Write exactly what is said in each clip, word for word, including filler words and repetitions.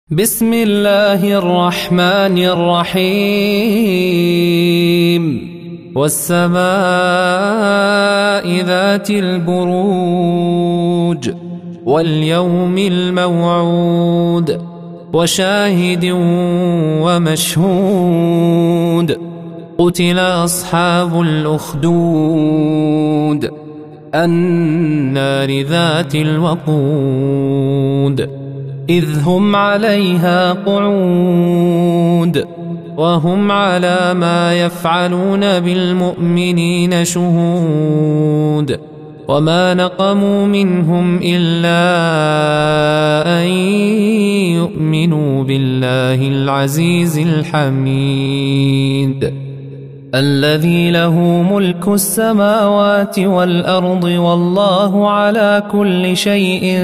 بسم الله الرحمن الرحيم والسماء ذات البروج واليوم الموعود وشاهد ومشهود قتل أصحاب الأخدود النار ذات الوقود إذ هم عليها قعود وهم على ما يفعلون بالمؤمنين شهود وما نقموا منهم إلا أن يؤمنوا بالله العزيز الحميد الذي له ملك السماوات والأرض والله على كل شيء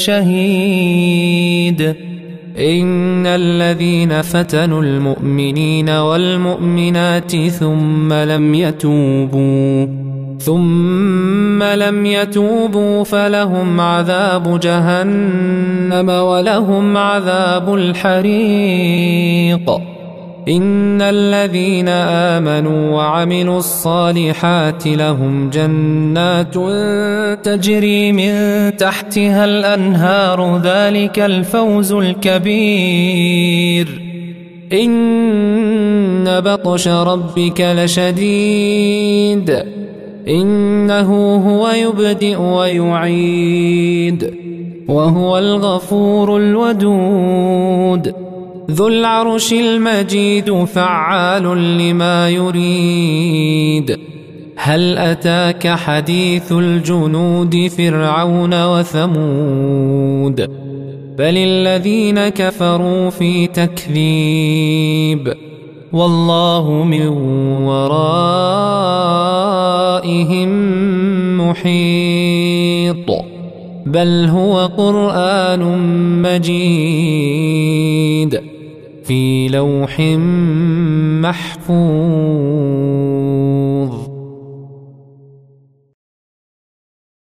شهيد إن الذين فتنوا المؤمنين والمؤمنات ثم لم يتوبوا ثم لم يتوبوا فلهم عذاب جهنم ولهم عذاب الحريق إن الذين آمنوا وعملوا الصالحات لهم جنات تجري من تحتها الأنهار ذلك الفوز الكبير إن بطش ربك لشديد إنه هو يبدئ ويعيد وهو الغفور الودود ذو العرش المجيد فعال لما يريد هل أتاك حديث الجنود فرعون وثمود بل الذين كفروا في تكذيب والله من ورائهم محيط بل هو قرآن مجيد في لوح محفوظ.